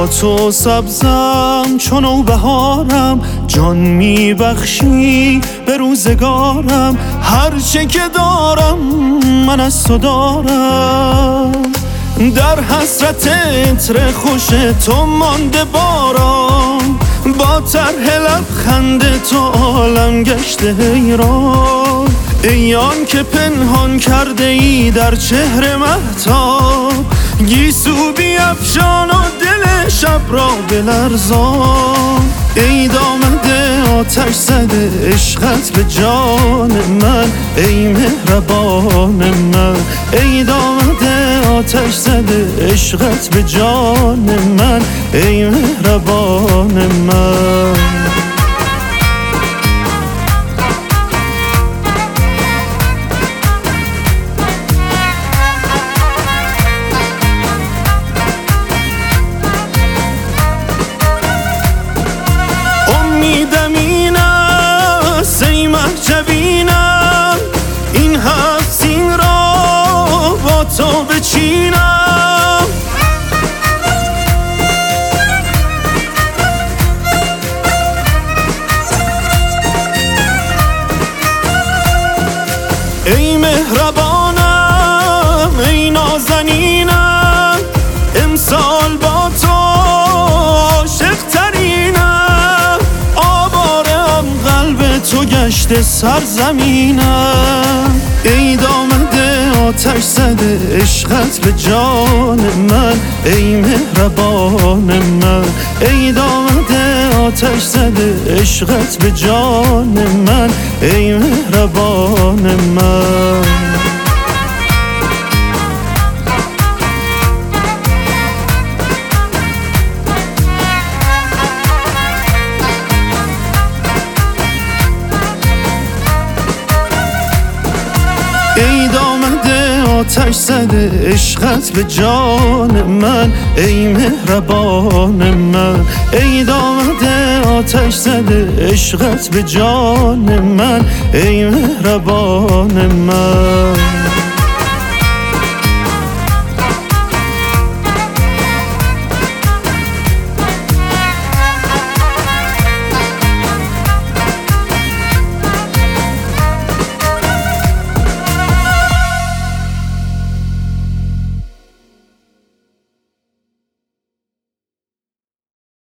با تو سبزم چون نوبهارم، جان میبخشی به روزگارم. هرچه که دارم من از تو دارم، در حسرت عطر خوش تو مانده بارم. با طرح لبخند تو عالم گشته حیران، ای آن که پنهان کرده ای در چهره مهتاب. گیسو بیفشان و دل شب را بلرزان، ای دامنده آتش زده عشقت به جان من، ای مهربان من. ای دامنده آتش زده عشقت به جان من، ای مهربان من. امیدم این است ای مهجبینم، این هفت سین را با تو بچینم. ای مهربانم ای نازنینم، امسال با تو عاشق ترینم. آوارم قلب تو گشته سرزمینم، ای دامنده آتش زده عشقت به جان من، ای مهربان من. ای دامنده آتش زده عشقت به جان من، ای مهربان من. ای دامنده آتش زده عشقت به جان من، ای مهربان من. ای دامنده آتش زده عشقت به جان من، ای مهربان من.